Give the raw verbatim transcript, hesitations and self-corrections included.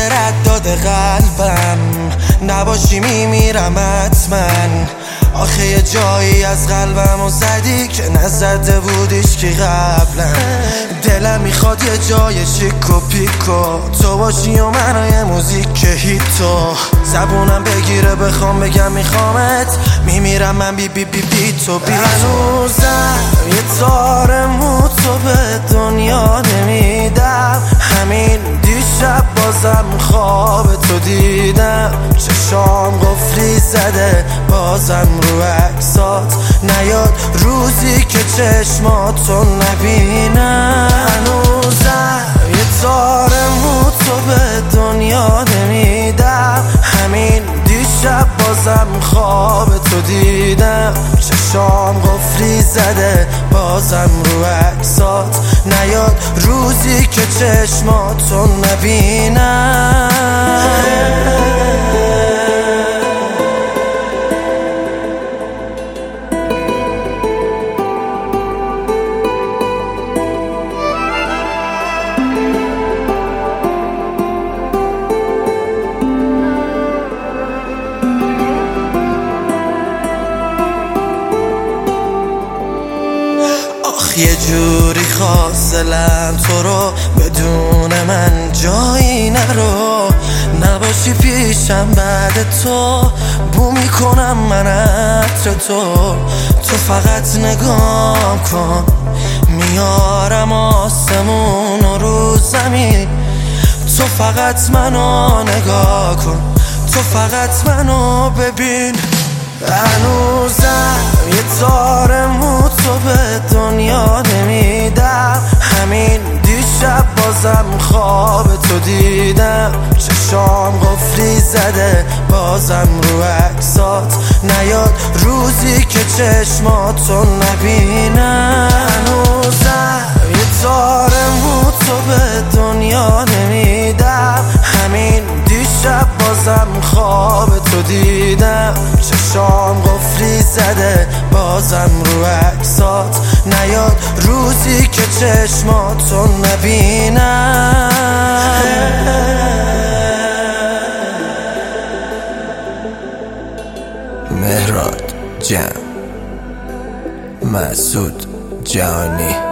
رد داده قلبم، نباشی میمیرم حتما. آخه یه جایی از قلبمو زدی که نزده بودیش که قبلا. دلم میخواد یه جای شیک و پیکو تو باشی و منو موزیک هیتو. زبونم بگیره بخوام بگم میخوامت، میمیرم من بی بی بی بی تو بی تو. هنوزم یه تار مو تو به دنیا نمیدم، همین دیشب بازم خواب تو دیدم. چشام قفلی زده بازم رو عکسات نیاد روزی که چشماتو نبینم. هنوزم یه تار مو تو به دنیا نمیدم، همین دیشب بازم خواب تو دیدم. چشام قفلی زده بازم رو عکسات نیاد روزی که چشماتو نبینم. یه جوری خواستلم تو رو بدون من جایی نرو، نباشی پیشم بعد تو بو میکنم من عطر تو. تو فقط نگاه کن میارم آسمون و رو زمین، تو فقط منو نگاه کن، تو فقط منو ببین. هنوزم یه تار مو تو به دنیا نمیدم، همین دیشب بازم خواب تو دیدم. چشام قفلی زده بازم رو عکسات نیاد روزی که چشماتو نبینم. هنوزم یه تار مو تو به دنیا نمیدم، همین دیشب بازم خواب تو دیدم. چشام قفلی زده بازم رو عکسات نیاد روزی که چشماتو نبینم. مهراد جمع، مسعود جهانی.